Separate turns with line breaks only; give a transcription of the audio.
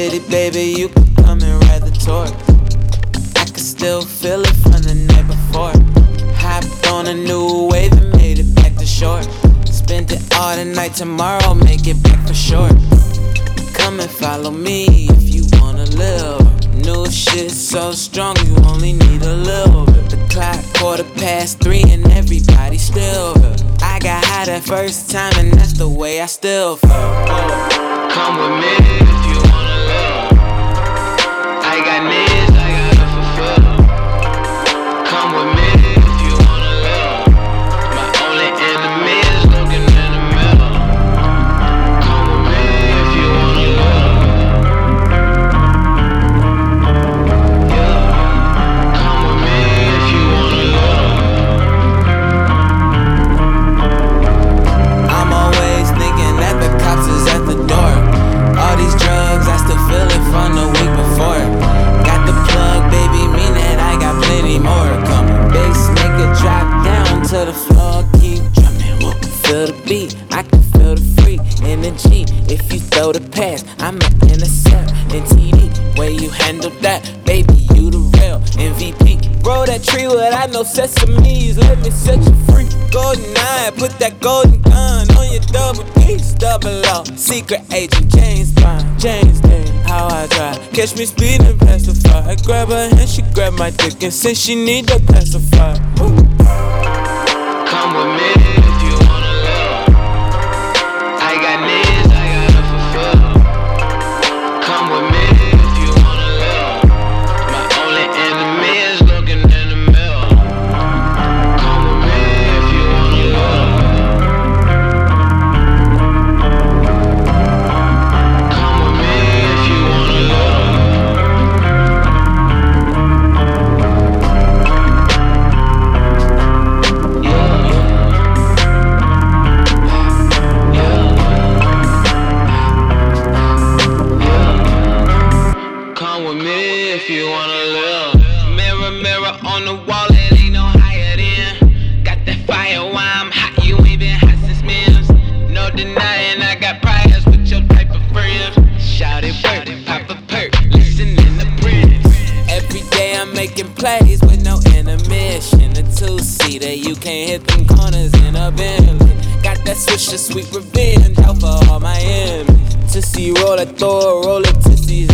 city, baby, you can come and ride the tour. I can still feel it from the night before. Hopped on a new wave and made it back to shore. Spent it all the night, tomorrow make it back for sure. Come and follow me if you wanna live. New shit so strong, you only need a little bit. The clock 3:15 and everybody still here. I got high that first time and that's the way I still feel.
Come with me if you wanna live. I got needs I gotta fulfill. Come with me if you wanna live. My only enemy is looking in the mirror. Come with me if you wanna live. Yeah. Come with me if you wanna live.
I'm always thinking that the cops is at the door. All these drugs, I still feel it from the week before. Got the plug, baby, mean that I got plenty more coming. Bass nigga drop down to the floor, keep drumming. Whoa. Feel the beat, I can feel the freak energy. If you throw the pass, I'ma intercept. And TD, way you handle that, baby, you the real MVP. Roll that tree without no sesames, let me set you free. Golden eye, put that golden gun on your double D's, double O. Secret agent James Bond, James Dean, how I drive. Catch me speeding past the fire. I grab her hand, she grab my dick and say she need that pacifier.
Come with me if you wanna live. I got needs I gotta fulfill. Come with me if you wanna live. My only enemy is looking in the mirror. Come with me if you wanna live. Come with me if you wanna live. Yeah. Come with me if you wanna live. Mirror, mirror on the wall, it ain't no higher than. Got that fire while I'm hot, you ain't been hot since Mims. No denying, I got priors with your type of friends. Shout it, work, pop a perk, listen in the Prince.
Every day I'm making plays with no intermission. A two-seater, you can't hit them corners in a Bentley. Got that Swisher sweet revenge out for all my enemies. Tootsie roll, I throw a roll of Tootsies